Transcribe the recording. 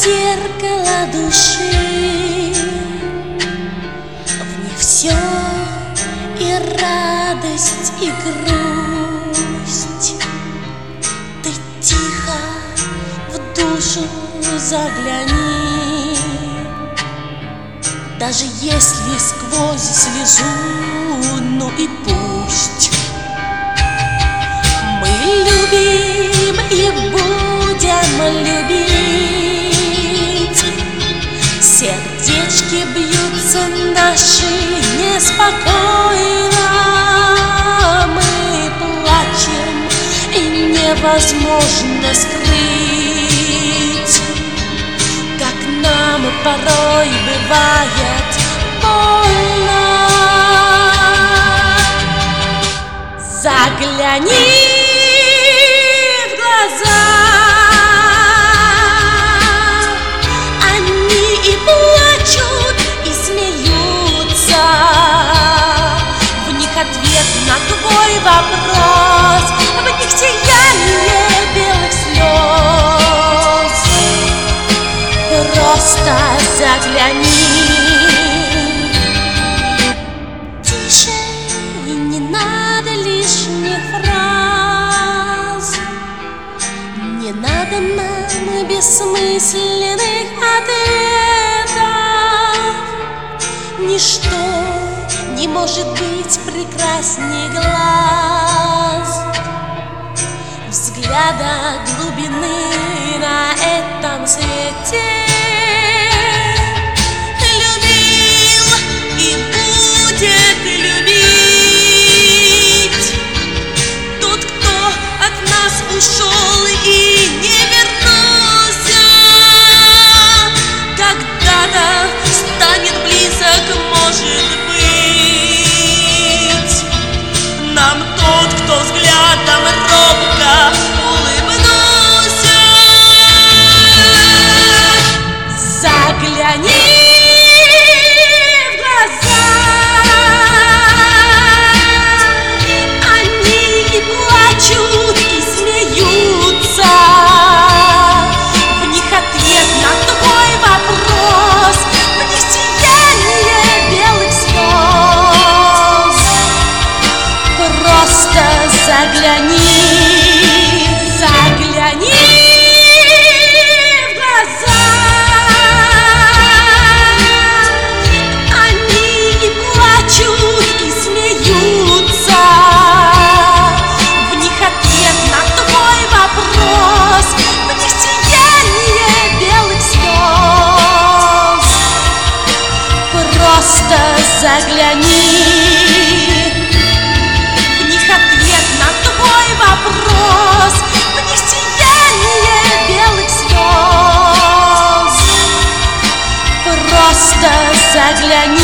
зеркало души, в них все и радость, и грусть. Ты тихо в душу загляни, даже если сквозь слезу, ну и пусть. Мы любим и будем любить, сердечки бьются наши неспокойно. Мы плачем, и невозможно скрыть, как нам порой бывает больно. Загляни в глаза, они и плачут, и смеются. В них ответ на твой вопрос, в них сияние белых слез. Просто загляни. Тише, и не надо лишних фраз, не надо нам бессмысленных ответов. Ничто не может быть прекрасней глаз, взгляда глубины на этом свете. Любил и будет любить тот, кто от нас ушел и не вернулся. Когда-то станет близок, может быть, нам тот, кто взглядом робко улыбнулся. Загляни в глаза, они и плачут, и смеются. В них ответ на твой вопрос, в них сияние белых слез. Просто загляни, загляни в глаза, они и плачут, и смеются. В них ответ на твой вопрос, в них сияние белых слез. Просто загляни. В них ответ на твой вопрос, в них сияние белых слез. Просто загляни.